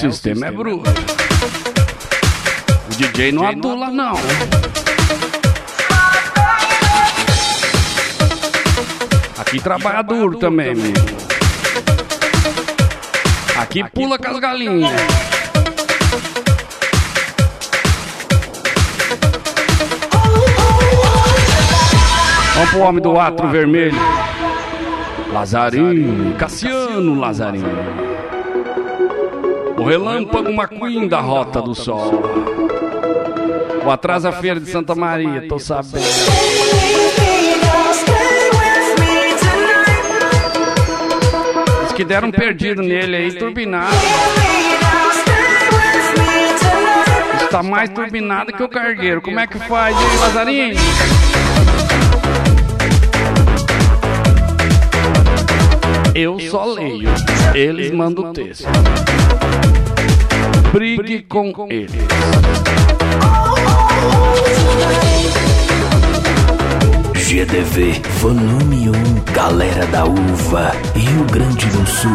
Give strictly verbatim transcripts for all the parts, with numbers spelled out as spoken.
sistema é bruto. O D J não adula, não. Aqui trabalha duro também, menino. Aqui pula com as galinhas. Vamos pro homem do atro vermelho. Lazarinho, Cassiano Lazarinho. O relâmpago McQueen da Rota do Sol. O Atrasa Feira de Santa Maria, tô sabendo. Os que deram perdido nele aí, turbinado. Está mais turbinado que o cargueiro. Como é que faz, hein, Lazarinho? Eu só leio, eles mandam o texto. Brigue com eles. G D V Volume um, Galera da Uva, Rio Grande do Sul.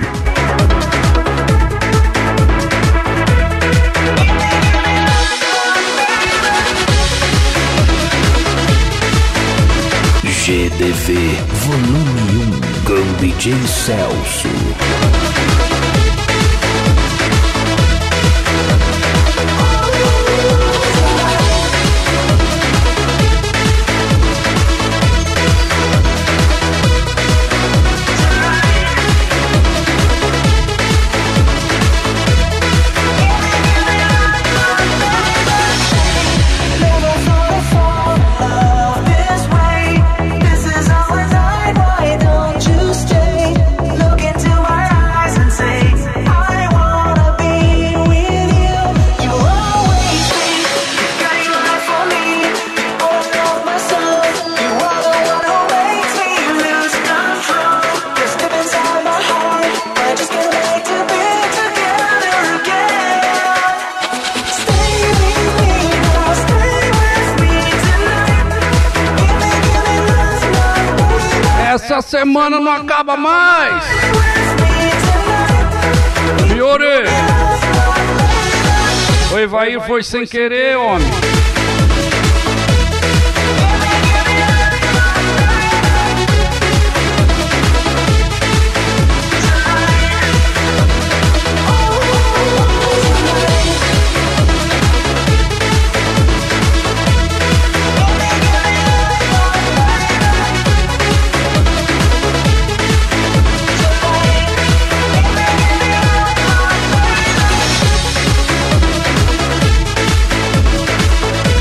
G D V Volume um, com D J Celso. Essa semana não acaba mais. Fiore. O Evair foi sem querer, homem.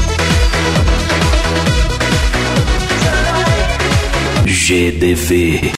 G D V